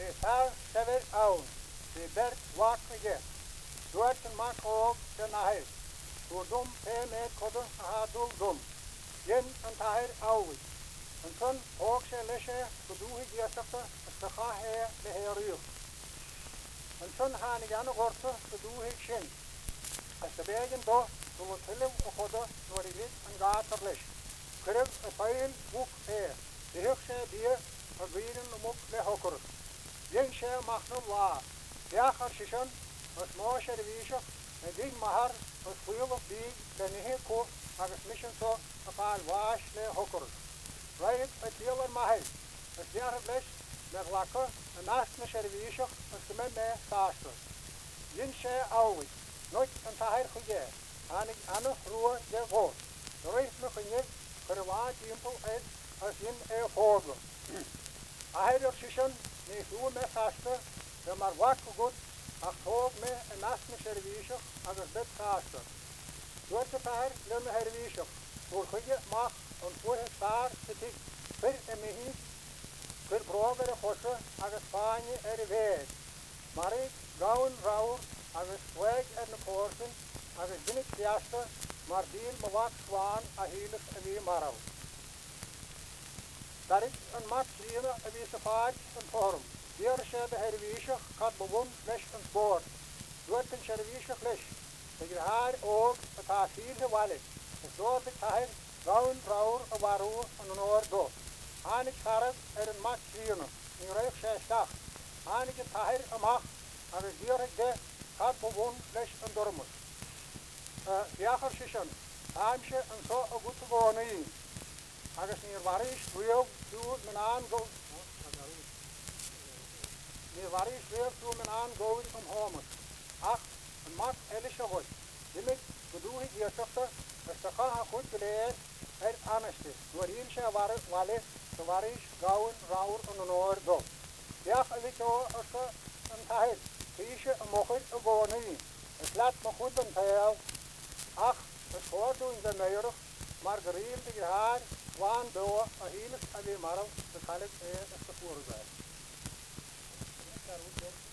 de tar sever aun, de bert wakige. Doet een mak ook de nahe. Door dom met kodden hadul dom. Jen een taher auwi. En toen ook ze lesje gedoe geërstigde, de gahe de heruur. En toen gaan ik aan de gorte gedoe shin. Als de bergen door het hele godden door die lid en gaterles. Krijg een pijl boek er. De hoogste bier verbieden om de hokker. Jen ze mag nog waar. Ja, als je schon, als mooi de wijze, en die maar als veel op die de niet koop, maar het misschien zo een paar waas de hokker. Wij het heel maar als jaar het les met wakker en naast me service als de men mee saasten. Jen ze ouwe, nooit een taher gegeven. Aan ik aan de roer de woord. De reis me geniet, verwaard impel uit als in een voorbeeld. Hij er tussen niet hoe met vasten, de maar wakker goed, ach hoog me en naast me service als het bed vasten. Door de taher lemme service, voor goede mag en voor het paar te dik. Ver en me hier, ver broger de gosse, als het Spanje er weet. Maar ik gauwen rauwer, als het swag en de koorsen, als het binnen het jaste, maar die me wat zwaan, a hielig en wie marau. Daar is een mat slieren en wie ze vaart een vorm. Hier is de herwijzer, gaat bewoond les een spoor. Doet een service les. Dat je haar ook het haar vier gewallen. Dus door de taar, gauwen rauwer, een waroer en een oor door. Aan ik harp er een mat slieren, in reuk 6 dag. Aan ik het taar een mag, en het direct de gaat bewoond les een dormus. Jagers is een haamsje en zo een goed wonen in. Als niet waar is, wil doet men aan go. Niet waar is, wil doet men aan going om homen. Ach, een mat elische wordt. Die met bedoel ik hier zochter, als de gaan goed geleerd, het aaneste. Door hier zijn wale, de waar is, gauwen, rauwer en een oor door. Ja, weet je als een taal. Kiesje een mocht een wonen in. Het laat me goed een taal. Ach, het hoort in de neurig, maar geriemd je haar, waan door, een hielig en weer marl, dat kan ik eens tevoren zijn.